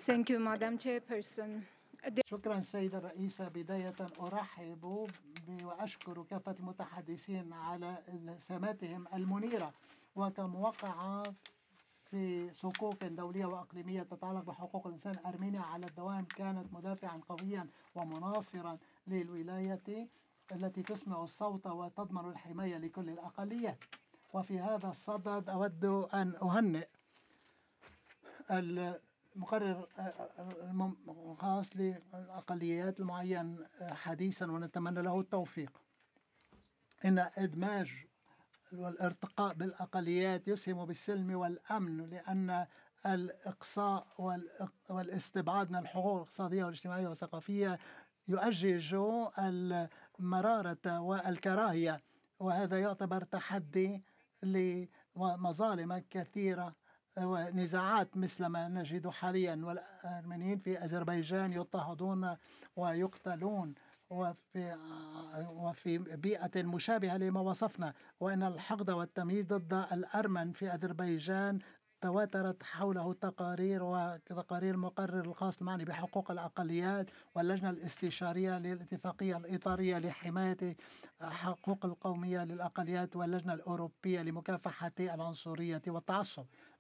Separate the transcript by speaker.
Speaker 1: Thank you, Madam Chairperson.
Speaker 2: شكرا سيدة الرئيسة. بداية أرحب وأشكر كافة المتحدثين على سماتهم المنيرة وكموقعة في صكوك دولية وأقليمية تتعلق بحقوق الإنسان. أرمينيا على الدوام كانت مدافعا قويا ومناصرا للولاية التي تسمع الصوت وتضمن الحماية لكل الأقليات. وفي هذا الصدد أود أن أهنئ المقرر الخاص للأقليات المعين حديثا ونتمنى له التوفيق. إن إدماج والارتقاء بالأقليات يسهم بالسلم والأمن، لأن الإقصاء والاستبعاد من الحقوق الاقتصادية والاجتماعية والثقافية يؤجج المرارة والكراهية، وهذا يعتبر تحدي لمظالم كثيرة ونزاعات مثل ما نجد حاليا. والأرمنيين في أذربيجان يضطهدون ويقتلون وفي بيئة مشابهة لما وصفنا، وأن الحقد والتمييز ضد الأرمن في أذربيجان تواترت حوله تقارير وتقارير المقرر الخاص المعني بحقوق الأقليات واللجنة الاستشارية للاتفاقية الإطارية لحماية حقوق القومية للأقليات واللجنة الأوروبية لمكافحة العنصرية والتعصب.